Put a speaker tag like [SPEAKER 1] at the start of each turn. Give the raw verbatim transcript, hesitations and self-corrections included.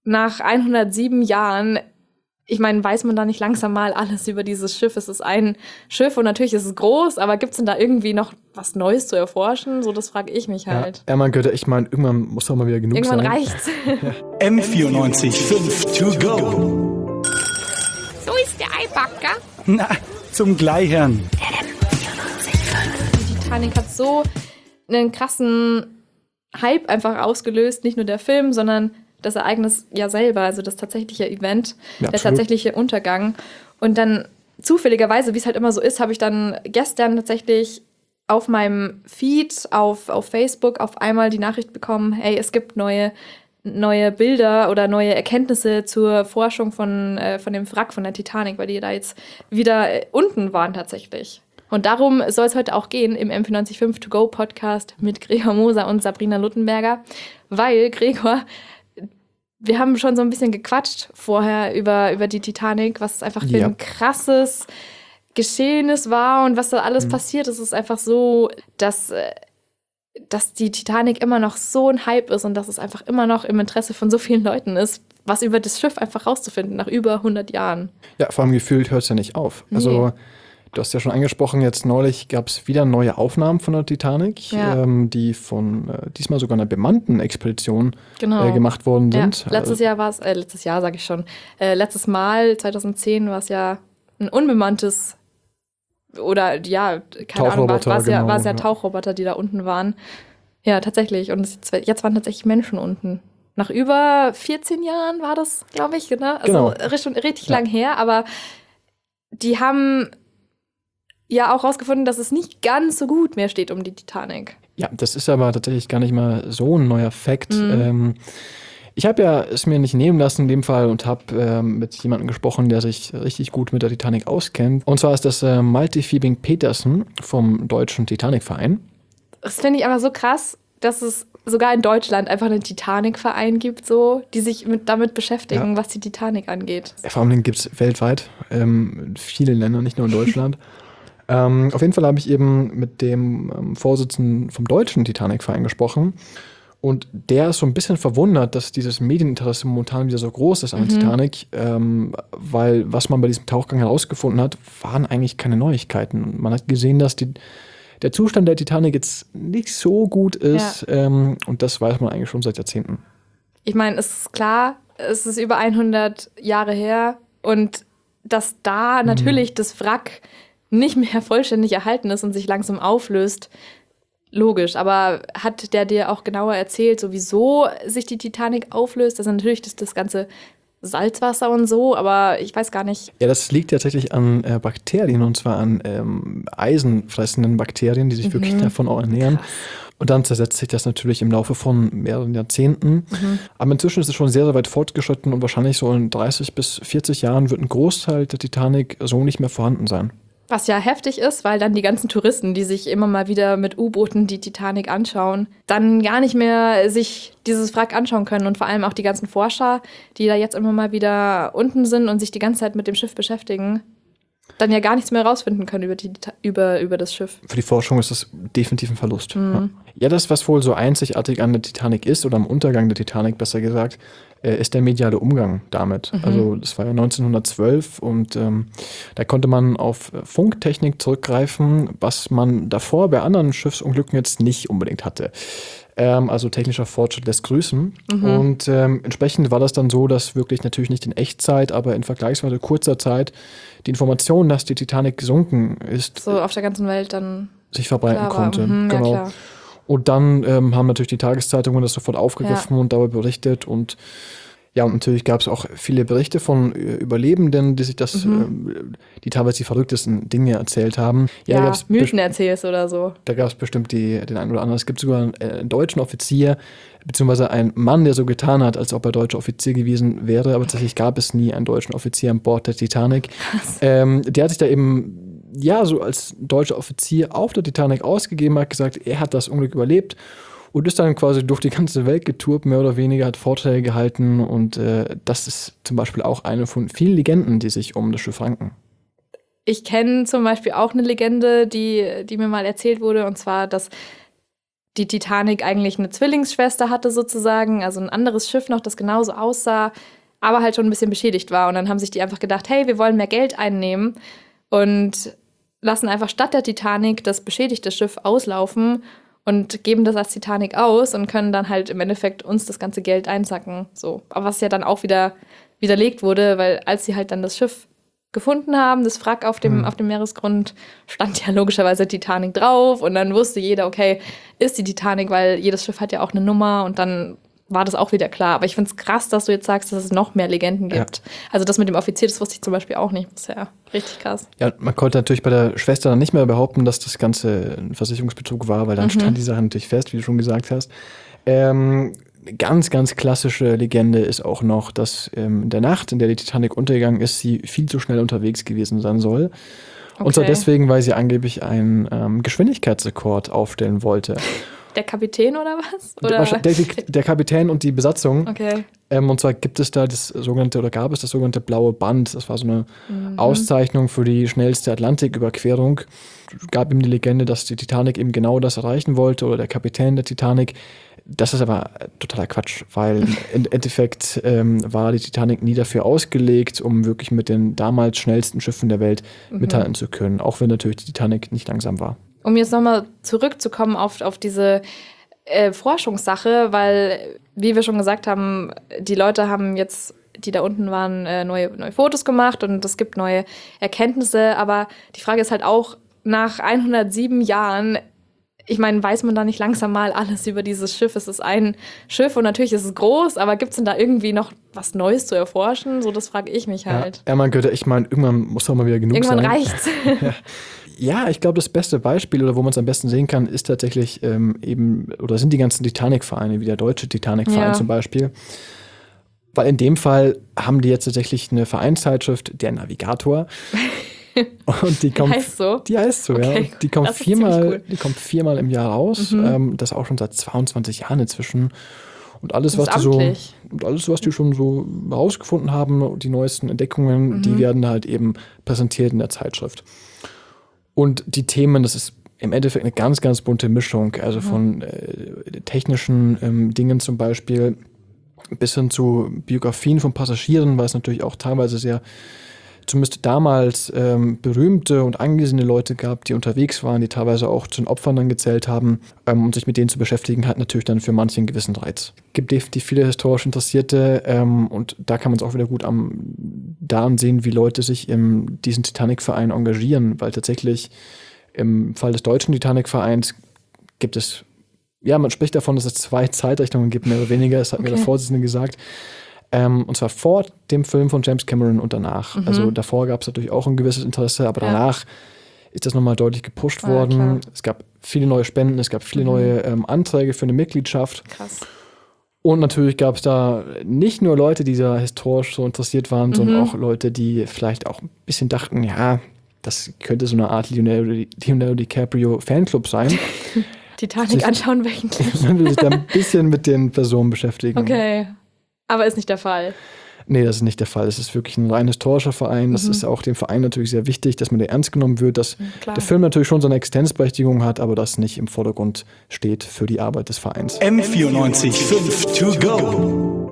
[SPEAKER 1] nach hundertsieben Jahren, ich meine, weiß man da nicht langsam mal alles über dieses Schiff? Es ist ein Schiff und natürlich ist es groß, aber gibt es denn da irgendwie noch was Neues zu erforschen? So, das frage ich mich halt.
[SPEAKER 2] Ja, man könnte, ich meine, irgendwann muss doch mal wieder genug
[SPEAKER 1] irgendwann
[SPEAKER 2] sein.
[SPEAKER 1] Irgendwann reicht's.
[SPEAKER 3] M vierundneunzig Komma fünf to go.
[SPEAKER 4] So ist der Eibacker.
[SPEAKER 3] Na, zum Gleichern.
[SPEAKER 1] Die Titanic hat so einen krassen Hype einfach ausgelöst, nicht nur der Film, sondern das Ereignis ja selber, also das tatsächliche Event,
[SPEAKER 2] Ja,
[SPEAKER 1] der
[SPEAKER 2] absolut.
[SPEAKER 1] tatsächliche Untergang. Und dann zufälligerweise, wie es halt immer so ist, habe ich dann gestern tatsächlich auf meinem Feed, auf, auf Facebook auf einmal die Nachricht bekommen, hey, es gibt neue, neue Bilder oder neue Erkenntnisse zur Forschung von, äh, von dem Wrack von der Titanic, weil die da jetzt wieder äh, unten waren tatsächlich. Und darum soll es heute auch gehen im M vierundneunzig Komma fünf To Go Podcast mit Gregor Moser und Sabrina Luttenberger, weil Gregor, wir haben schon so ein bisschen gequatscht vorher über, über die Titanic, was es einfach für
[SPEAKER 2] Ja.
[SPEAKER 1] ein krasses Geschehnis war und was da alles mhm. passiert. Es ist einfach so, dass, dass die Titanic immer noch so ein Hype ist und dass es einfach immer noch im Interesse von so vielen Leuten ist, was über das Schiff einfach rauszufinden nach über hundert Jahren.
[SPEAKER 2] Ja, vor allem gefühlt hört es ja nicht auf.
[SPEAKER 1] Nee.
[SPEAKER 2] Also du hast ja schon angesprochen, jetzt neulich gab es wieder neue Aufnahmen von der Titanic,
[SPEAKER 1] Ja.
[SPEAKER 2] ähm, die von äh, diesmal sogar einer bemannten Expedition
[SPEAKER 1] Genau.
[SPEAKER 2] äh, gemacht worden
[SPEAKER 1] Ja.
[SPEAKER 2] sind.
[SPEAKER 1] Letztes Jahr war es, äh, letztes Jahr sage ich schon, äh, letztes Mal, zweitausendzehn, war es ja ein unbemanntes oder ja, keine Ahnung, war es ja,
[SPEAKER 2] genau,
[SPEAKER 1] war's ja
[SPEAKER 2] ja.
[SPEAKER 1] Tauchroboter, die da unten waren. Ja, tatsächlich. Und es, jetzt waren tatsächlich Menschen unten. Nach über vierzehn Jahren war das, glaube ich, ne? Also
[SPEAKER 2] Genau.
[SPEAKER 1] richtig, richtig
[SPEAKER 2] Ja.
[SPEAKER 1] lang her, aber die haben ja auch rausgefunden, dass es nicht ganz so gut mehr steht um die Titanic.
[SPEAKER 2] Ja, das ist aber tatsächlich gar nicht mal so ein neuer Fakt.
[SPEAKER 1] Mhm.
[SPEAKER 2] Ähm, ich habe ja es mir nicht nehmen lassen in dem Fall und habe ähm, mit jemandem gesprochen, der sich richtig gut mit der Titanic auskennt. Und zwar ist das äh, Malte Fiebing-Petersen vom Deutschen Titanic-Verein.
[SPEAKER 1] Das finde ich aber so krass, dass es sogar in Deutschland einfach einen Titanic-Verein gibt, so, die sich mit, damit beschäftigen,
[SPEAKER 2] Ja.
[SPEAKER 1] was die Titanic angeht.
[SPEAKER 2] Ja, vor allem gibt es weltweit, ähm, in vielen Ländern, nicht nur in Deutschland. ähm, auf jeden Fall habe ich eben mit dem ähm, Vorsitzenden vom Deutschen Titanic-Verein gesprochen. Und der ist so ein bisschen verwundert, dass dieses Medieninteresse momentan wieder so groß ist an der
[SPEAKER 1] Mhm.
[SPEAKER 2] Titanic, ähm, weil was man bei diesem Tauchgang herausgefunden hat, waren eigentlich keine Neuigkeiten. Und man hat gesehen, dass die, der Zustand der Titanic jetzt nicht so gut ist, ähm, und das weiß man eigentlich schon seit Jahrzehnten.
[SPEAKER 1] Ich meine, es ist klar, es ist über hundert Jahre her und dass da
[SPEAKER 2] Mhm.
[SPEAKER 1] natürlich das Wrack nicht mehr vollständig erhalten ist und sich langsam auflöst, logisch. Aber hat der dir auch genauer erzählt, so wieso sich die Titanic auflöst? Das ist natürlich das, das ganze Salzwasser und so, aber ich weiß gar nicht.
[SPEAKER 2] Ja, das liegt tatsächlich an äh, Bakterien, und zwar an ähm, eisenfressenden Bakterien, die sich
[SPEAKER 1] Mhm.
[SPEAKER 2] wirklich davon auch ernähren.
[SPEAKER 1] Krass.
[SPEAKER 2] Und dann zersetzt sich das natürlich im Laufe von mehreren Jahrzehnten.
[SPEAKER 1] Mhm.
[SPEAKER 2] Aber inzwischen ist es schon sehr, sehr weit fortgeschritten und wahrscheinlich so in dreißig bis vierzig Jahren wird ein Großteil der Titanic so nicht mehr vorhanden sein.
[SPEAKER 1] Was ja heftig ist, weil dann die ganzen Touristen, die sich immer mal wieder mit U-Booten die Titanic anschauen, dann gar nicht mehr sich dieses Wrack anschauen können. Und vor allem auch die ganzen Forscher, die da jetzt immer mal wieder unten sind und sich die ganze Zeit mit dem Schiff beschäftigen, dann ja gar nichts mehr rausfinden können über, die, über, über das Schiff.
[SPEAKER 2] Für die Forschung ist das definitiv ein Verlust.
[SPEAKER 1] Mhm.
[SPEAKER 2] Ja. ja, das, was wohl so einzigartig an der Titanic ist, oder am Untergang der Titanic besser gesagt, äh, ist der mediale Umgang damit.
[SPEAKER 1] Mhm.
[SPEAKER 2] Also das war ja neunzehnhundertzwölf und ähm, da konnte man auf äh, Funktechnik zurückgreifen, was man davor bei anderen Schiffsunglücken jetzt nicht unbedingt hatte. Ähm, also technischer Fortschritt lässt grüßen.
[SPEAKER 1] Mhm.
[SPEAKER 2] Und ähm, entsprechend war das dann so, dass wirklich natürlich nicht in Echtzeit, aber in vergleichsweise kurzer Zeit die Information, dass die Titanic gesunken ist,
[SPEAKER 1] So auf der ganzen Welt dann
[SPEAKER 2] sich verbreiten
[SPEAKER 1] klar war.
[SPEAKER 2] konnte.
[SPEAKER 1] Mhm, ja,
[SPEAKER 2] genau.
[SPEAKER 1] klar.
[SPEAKER 2] Und dann ähm, haben natürlich die Tageszeitungen das sofort aufgegriffen
[SPEAKER 1] Ja.
[SPEAKER 2] und darüber berichtet. Und ja, und natürlich gab es auch viele Berichte von äh, Überlebenden, die sich das,
[SPEAKER 1] Mhm.
[SPEAKER 2] ähm, die teilweise die verrücktesten Dinge erzählt haben.
[SPEAKER 1] Ja,
[SPEAKER 2] da gab's
[SPEAKER 1] Mythen erzählst oder so.
[SPEAKER 2] Da gab es bestimmt die, den einen oder anderen. Es gibt sogar einen, äh, einen deutschen Offizier, beziehungsweise einen Mann, der so getan hat, als ob er deutscher Offizier gewesen wäre. Aber tatsächlich gab es nie einen deutschen Offizier an Bord der Titanic. Ähm, der hat sich da eben, ja, so als deutscher Offizier auf der Titanic ausgegeben, hat gesagt, er hat das Unglück überlebt und ist dann quasi durch die ganze Welt getourt, mehr oder weniger, hat Vorträge gehalten. Und äh, das ist zum Beispiel auch eine von vielen Legenden, die sich um das Schiff ranken.
[SPEAKER 1] Ich kenne zum Beispiel auch eine Legende, die, die mir mal erzählt wurde, und zwar, dass die Titanic eigentlich eine Zwillingsschwester hatte sozusagen, also ein anderes Schiff noch, das genauso aussah, aber halt schon ein bisschen beschädigt war. Und dann haben sich die einfach gedacht, hey, wir wollen mehr Geld einnehmen und lassen einfach statt der Titanic das beschädigte Schiff auslaufen und geben das als Titanic aus und können dann halt im Endeffekt uns das ganze Geld einsacken. So. Aber was ja dann auch wieder widerlegt wurde, weil als sie halt dann das Schiff gefunden haben, das Wrack auf dem, mhm. auf dem Meeresgrund, stand ja logischerweise Titanic drauf und dann wusste jeder, okay, ist die Titanic, weil jedes Schiff hat ja auch eine Nummer und dann war das auch wieder klar. Aber ich finde es krass, dass du jetzt sagst, dass es noch mehr Legenden gibt. Ja. Also das mit dem Offizier, das wusste ich zum Beispiel auch nicht bisher. Richtig krass.
[SPEAKER 2] Ja, man konnte natürlich bei der Schwester dann nicht mehr behaupten, dass das Ganze ein Versicherungsbetrug war, weil dann mhm. stand die Sache natürlich fest, wie du schon gesagt hast. Ähm, ganz, ganz klassische Legende ist auch noch, dass ähm, in der Nacht, in der die Titanic untergegangen ist, sie viel zu schnell unterwegs gewesen sein soll. Okay. Und zwar deswegen, weil sie angeblich einen ähm, Geschwindigkeitsrekord aufstellen wollte.
[SPEAKER 1] Der Kapitän oder was? Oder?
[SPEAKER 2] Der, der, der Kapitän und die Besatzung.
[SPEAKER 1] Okay.
[SPEAKER 2] Ähm, und zwar gibt es da das sogenannte, oder gab es das sogenannte blaue Band. Das war so eine mhm. Auszeichnung für die schnellste Atlantiküberquerung. Es gab eben die Legende, dass die Titanic eben genau das erreichen wollte oder der Kapitän der Titanic. Das ist aber totaler Quatsch, weil im Endeffekt ähm, war die Titanic nie dafür ausgelegt, um wirklich mit den damals schnellsten Schiffen der Welt mhm. mithalten zu können. Auch wenn natürlich die Titanic nicht langsam war.
[SPEAKER 1] Um jetzt nochmal zurückzukommen auf, auf diese äh, Forschungssache, weil, wie wir schon gesagt haben, die Leute haben jetzt, die da unten waren, äh, neue, neue Fotos gemacht und es gibt neue Erkenntnisse. Aber die Frage ist halt auch, nach hundertsieben Jahren, ich meine, weiß man da nicht langsam mal alles über dieses Schiff? Es ist ein Schiff und natürlich ist es groß, aber gibt es denn da irgendwie noch was Neues zu erforschen? So, das frage ich mich halt.
[SPEAKER 2] Ja, ja man könnte, ich meine, irgendwann muss doch mal wieder genug
[SPEAKER 1] irgendwann
[SPEAKER 2] sein.
[SPEAKER 1] Irgendwann reicht's.
[SPEAKER 2] ja. Ja, ich glaube, das beste Beispiel oder wo man es am besten sehen kann, ist tatsächlich ähm, eben, oder sind die ganzen Titanic-Vereine, wie der deutsche Titanic-Verein ja. zum Beispiel. Weil in dem Fall haben die jetzt tatsächlich eine Vereinszeitschrift, der Navigator. Und die kommt,
[SPEAKER 1] die heißt so?
[SPEAKER 2] Die heißt so, okay, ja. Die kommt, viermal, cool. die kommt viermal im Jahr raus. Mhm. Ähm, das auch schon seit zweiundzwanzig Jahren inzwischen. Und alles, was die so, und alles, was die schon so herausgefunden haben, die neuesten Entdeckungen, mhm. die werden halt eben präsentiert in der Zeitschrift. Und die Themen, das ist im Endeffekt eine ganz, ganz bunte Mischung. Also mhm. von äh, technischen ähm, Dingen zum Beispiel bis hin zu Biografien von Passagieren, weil es natürlich auch teilweise sehr, zumindest damals, ähm, berühmte und angesehene Leute gab, die unterwegs waren, die teilweise auch zu den Opfern dann gezählt haben. Ähm, und sich mit denen zu beschäftigen, hat natürlich dann für manche einen gewissen Reiz. Es gibt definitiv viele historisch Interessierte ähm, und da kann man es auch wieder gut am daran sehen, wie Leute sich in diesen Titanic-Verein engagieren, weil tatsächlich im Fall des deutschen Titanic-Vereins gibt es, ja, man spricht davon, dass es zwei Zeitrichtungen gibt, mehr oder weniger, das hat okay. mir der Vorsitzende gesagt. Ähm, und zwar vor dem Film von James Cameron und danach. Mhm. Also davor gab es natürlich auch ein gewisses Interesse, aber danach ja. ist das nochmal deutlich gepusht ja, worden. Klar. Es gab viele neue Spenden, es gab viele mhm. neue ähm, Anträge für eine Mitgliedschaft.
[SPEAKER 1] Krass.
[SPEAKER 2] Und natürlich gab es da nicht nur Leute, die da historisch so interessiert waren, mhm. sondern auch Leute, die vielleicht auch ein bisschen dachten, ja, das könnte so eine Art Leonardo, Leonardo DiCaprio Fanclub sein.
[SPEAKER 1] Titanic sich, anschauen wöchentlich.
[SPEAKER 2] Man will sich da ein bisschen mit den Personen beschäftigen.
[SPEAKER 1] Okay, aber ist nicht der Fall.
[SPEAKER 2] Nee, das ist nicht der Fall. Es ist wirklich ein rein historischer Verein. Das mhm. ist auch dem Verein natürlich sehr wichtig, dass man der ernst genommen wird, dass Klar. der Film natürlich schon seine Existenzberechtigung hat, aber das nicht im Vordergrund steht für die Arbeit des Vereins.
[SPEAKER 3] M vierundneunzig Komma fünf to go.